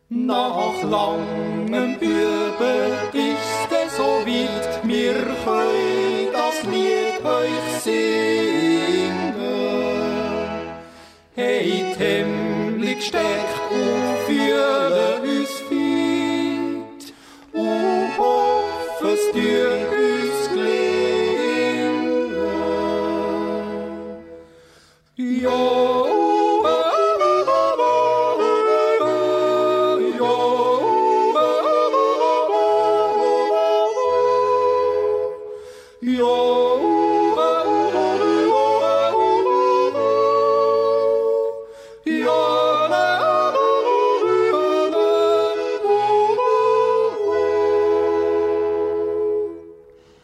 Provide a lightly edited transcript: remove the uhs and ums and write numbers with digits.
Nach langem Üben ist es so weit, wir können das Lied euch singen. Hey, himmlig stärkt und fühlen uns fit und hoffen, es tut uns gelingen. Ja.